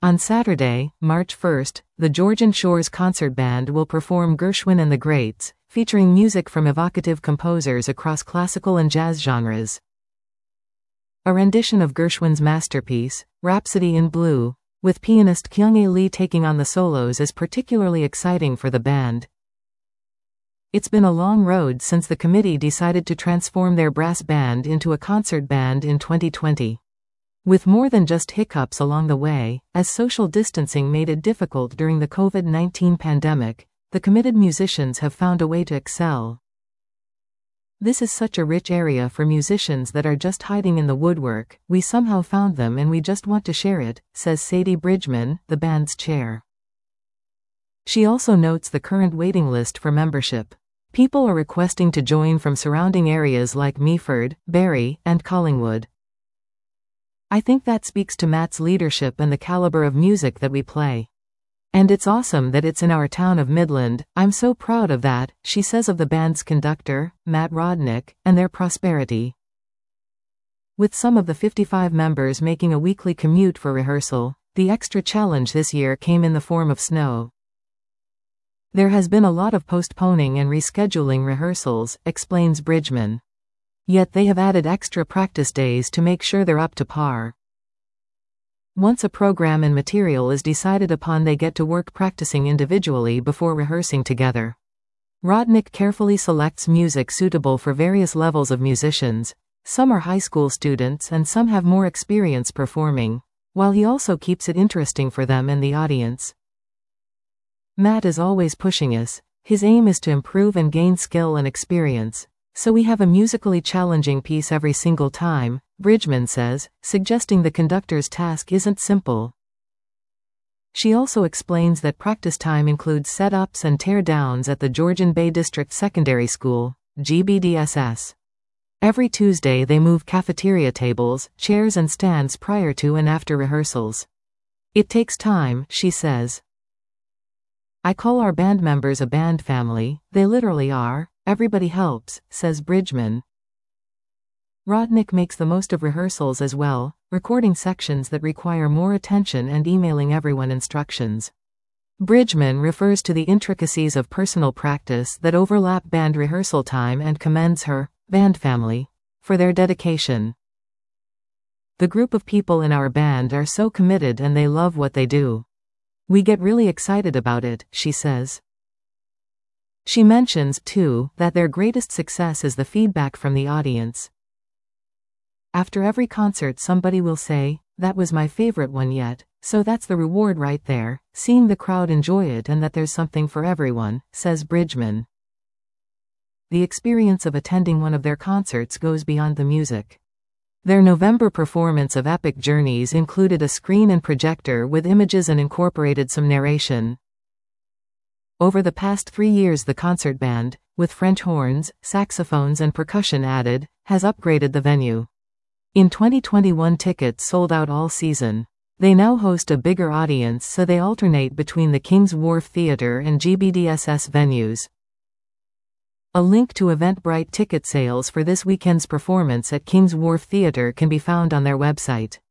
On Saturday, March 1st, the Georgian Shores Concert Band will perform Gershwin and the Greats, featuring music from evocative composers across classical and jazz genres. A rendition of Gershwin's masterpiece, Rhapsody in Blue, with pianist Kyung-Ae Lee taking on the solos, is particularly exciting for the band. It's been a long road since the committee decided to transform their brass band into a concert band in 2020. With more than just hiccups along the way, as social distancing made it difficult during the COVID-19 pandemic, the committed musicians have found a way to excel. This is such a rich area for musicians that are just hiding in the woodwork. We somehow found them and we just want to share it, says Sadie Bridgman, the band's chair. She also notes the current waiting list for membership. People are requesting to join from surrounding areas like Meaford, Barrie, and Collingwood. I think that speaks to Matt's leadership and the caliber of music that we play. And it's awesome that it's in our town of Midland. I'm so proud of that, she says of the band's conductor, Matt Rodnick, and their prosperity. With some of the 55 members making a weekly commute for rehearsal, the extra challenge this year came in the form of snow. There has been a lot of postponing and rescheduling rehearsals, explains Bridgman. Yet they have added extra practice days to make sure they're up to par. Once a program and material is decided upon, they get to work practicing individually before rehearsing together. Rodnick carefully selects music suitable for various levels of musicians. Some are high school students and some have more experience performing, while he also keeps it interesting for them and the audience. Matt is always pushing us. His aim is to improve and gain skill and experience. So we have a musically challenging piece every single time, Bridgman says, suggesting the conductor's task isn't simple. She also explains that practice time includes setups and tear-downs at the Georgian Bay District Secondary School, GBDSS. Every Tuesday they move cafeteria tables, chairs and stands prior to and after rehearsals. It takes time, she says. I call our band members a band family. They literally are. Everybody helps, says Bridgman. Rodnick makes the most of rehearsals as well, recording sections that require more attention and emailing everyone instructions. Bridgman refers to the intricacies of personal practice that overlap band rehearsal time and commends her band family for their dedication. The group of people in our band are so committed and they love what they do. We get really excited about it, she says. She mentions, too, that their greatest success is the feedback from the audience. After every concert somebody will say, "That was my favorite one yet," so that's the reward right there, seeing the crowd enjoy it and that there's something for everyone, says Bridgman. The experience of attending one of their concerts goes beyond the music. Their November performance of Epic Journeys included a screen and projector with images and incorporated some narration. Over the past 3 years the concert band, with French horns, saxophones and percussion added, has upgraded the venue. In 2021 tickets sold out all season. They now host a bigger audience, so they alternate between the King's Wharf Theatre and GBDSS venues. A link to Eventbrite ticket sales for this weekend's performance at King's Wharf Theatre can be found on their website.